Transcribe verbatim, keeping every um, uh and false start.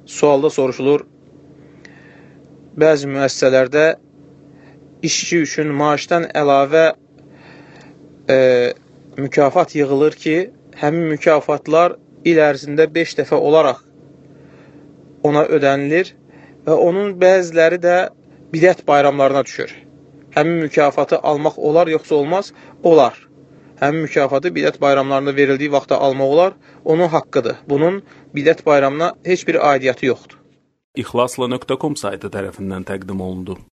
sualda soruşulur, bəzi müəssisələrdə işçi üçün maaşdan əlavə e, mükafat yığılır ki, həmin mükafatlar il ərzində beş dəfə olaraq ona ödənilir və onun bəziləri də bidət bayramlarına düşür. Həmin mükafatı almaq olar, yoxsa olmaz? Olar. Həmin mükafatı bidət bayramlarında verildiyi vaxtda almaq olar, onun haqqıdır. Bunun bidət bayramına heç bir aidiyyatı yoxdur. İxlasla nöqtə com saytı tərəfindən təqdim olundu.